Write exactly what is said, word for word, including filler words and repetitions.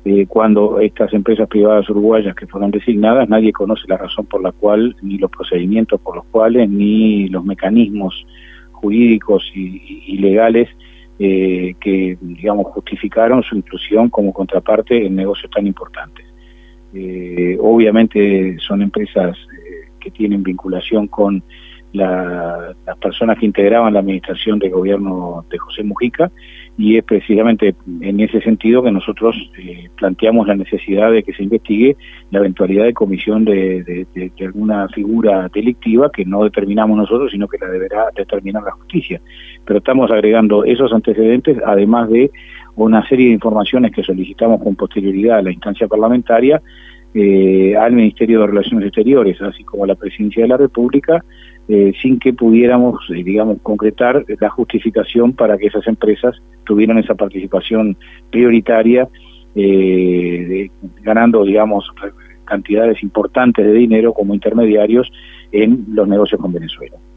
eh, cuando estas empresas privadas uruguayas que fueron designadas, nadie conoce la razón por la cual, ni los procedimientos por los cuales, ni los mecanismos jurídicos y, y legales eh, que, digamos, justificaron su inclusión como contraparte en negocios tan importantes. Eh, obviamente son empresas eh, que tienen vinculación con la, las personas que integraban la administración del gobierno de José Mujica, y es precisamente en ese sentido que nosotros eh, planteamos la necesidad de que se investigue la eventualidad de comisión de, de, de, de alguna figura delictiva que no determinamos nosotros, sino que la deberá determinar la justicia. Pero estamos agregando esos antecedentes, además de una serie de informaciones que solicitamos con posterioridad a la instancia parlamentaria, eh, al Ministerio de Relaciones Exteriores, así como a la Presidencia de la República, eh, sin que pudiéramos, eh, digamos, concretar la justificación para que esas empresas tuvieran esa participación prioritaria, eh, de, ganando, digamos, cantidades importantes de dinero como intermediarios en los negocios con Venezuela.